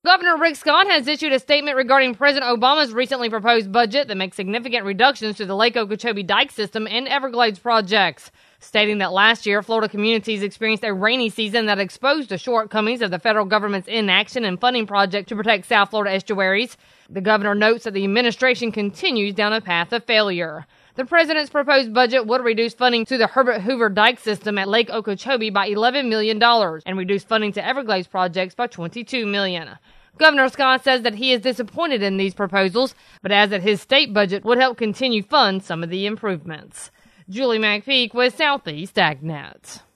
Governor Rick Scott has issued a statement regarding President Obama's recently proposed budget that makes significant reductions to the Lake Okeechobee Dike System and Everglades projects, stating that last year Florida communities experienced a rainy season that exposed the shortcomings of the federal government's inaction and funding project to protect South Florida estuaries. The governor notes that the administration continues down a path of failure. The president's proposed budget would reduce funding to the Herbert Hoover Dike System at Lake Okeechobee by $11 million and reduce funding to Everglades projects by $22 million. Governor Scott says that he is disappointed in these proposals, but adds that his state budget would help continue fund some of the improvements. Julie McPeak with Southeast AgNet.